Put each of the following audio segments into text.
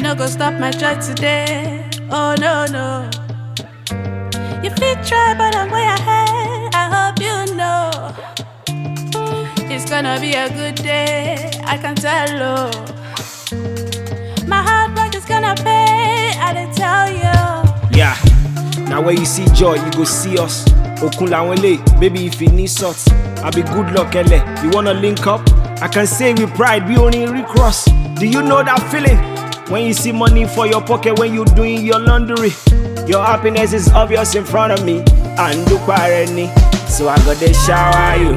no go stop my joy today. Oh no, no. You fit try, but I'm way ahead. I hope you know. It's gonna be a good day, I can tell you. My hard work is gonna pay, I didn't tell you. Yeah, now when you see joy, you go see us. Okun lawele, baby if you need salt, I be good luck ele. You wanna link up? I can say with pride, we only recross. Do you know that feeling? When you see money for your pocket when you doing your laundry. Your happiness is obvious in front of me. And do any. So I gotta shower you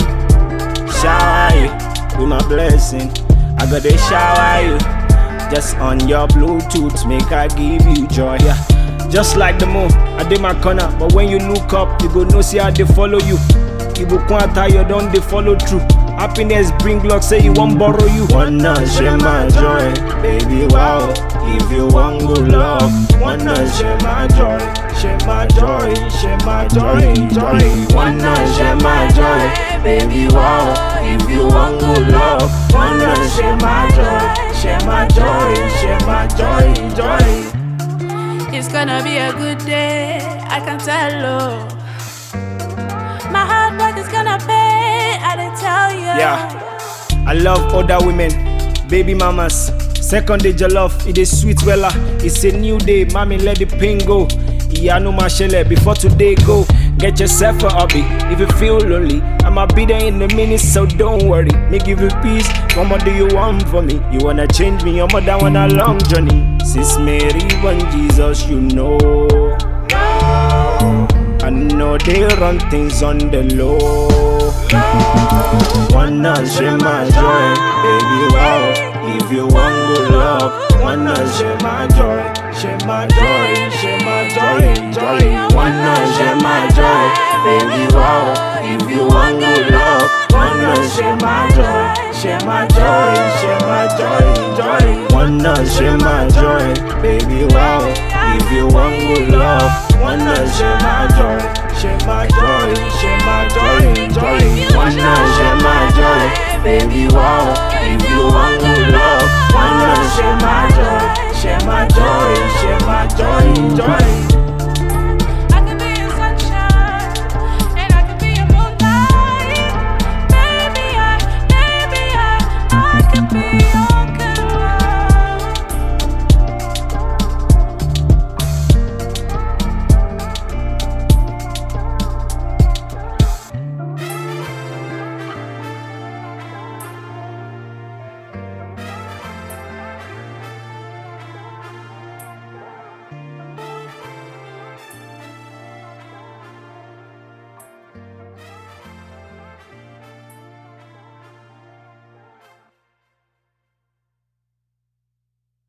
with my blessing. I gotta shower you just on your Bluetooth, make I give you joy. Yeah. Just like the moon, I did my corner, but when you look up, you go no see how they follow you. You go quanta, you don't they follow through. Happiness bring luck, say you won't borrow you. Wanna share my joy, baby, wow. If you want good love, wanna share my joy, share my joy, share my joy, joy. Wanna share my joy, baby, wow. If you want good love, wanna share my joy, share my joy, share my joy, joy. It's gonna be a good day, I can tell you. My hard work is gonna pay, I didn't tell you. Yeah, I love other women, baby mamas. Second day jollof, it is sweet wella. It's a new day, mommy let the pain go. Yeah, no mashele, before today go. Get yourself a hobby, if you feel lonely I'ma be there in a minute, so don't worry. Me give you peace, what more do you want from me? You wanna change me, your mother want a long journey. Sis Mary, when Jesus, you know I know they run things on the low. Wanna share my joy, baby, wow. If you want good love, wanna share my joy, share my joy, share my joy, joy. Wanna share my joy, baby, wow. If you want good love, wanna share my joy, share my joy, share my joy, joy. Wanna share my joy, baby, wow. If you want good love, wanna share my joy, share my joy, share my joy, joy. Wanna share my joy,